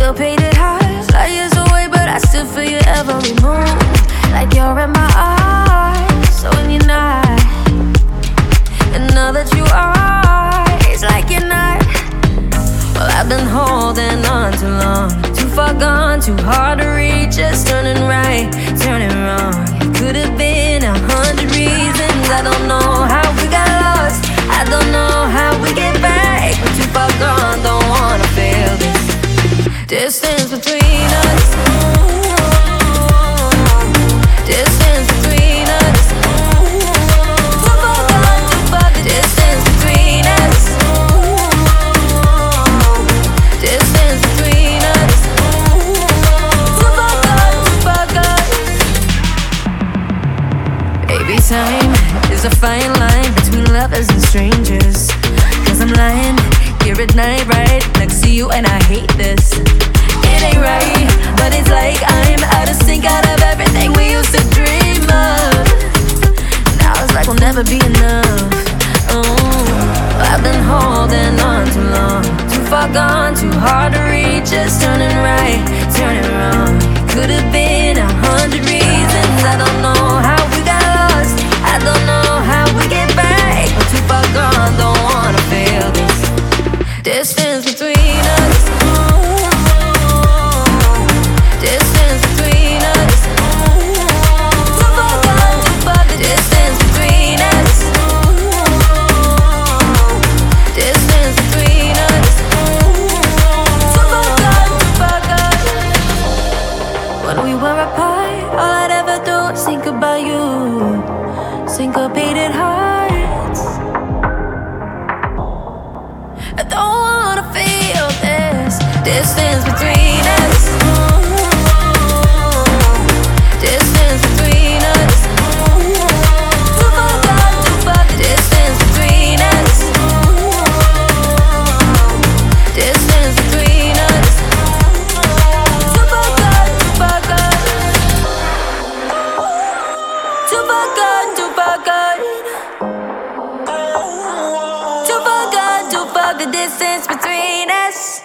Syncopated hearts, light years away, but I still feel your every move. Like you're in my eyes, so when you're not, and now that you are, it's like you're not. Well, I've been holding on too long, too far gone, too hard to reach. Just turning right, turning wrong. It could have been 100 reasons. I don't know how we got lost, I don't know how we get back. We're too far gone, don't wanna feel this distance between us. Distance between us. Too far gone, too far. The distance between us. Distance between us. Too far gone, too far gone. Baby, time is a fine line between lovers and strangers. 'Cause I'm lying here at night, right next to you, and I hate this. It ain't right, but it's like I'm out of sync, out of everything we used to dream of. Now it's like we'll never be enough. Oh, I've been holding on too long, too far gone, too hard to reach. Just turning right, turning wrong. Could have been 100 reasons. I don't know how we got lost, I don't know how we get back. We're too far gone, don't wanna feel this distance between us. Distance between us. Too far gone, too far. The distance between us. Distance between us. Too far gone, too far gone. When we were apart, all I'd ever do was think about you. Syncopated hearts. I don't wanna feel this distance between us. Distance between us. Too far gone, too far. The distance between us. Distance between us. Too far gone, too far gone. Too far gone, too far gone. Too far gone, too far. The distance between us.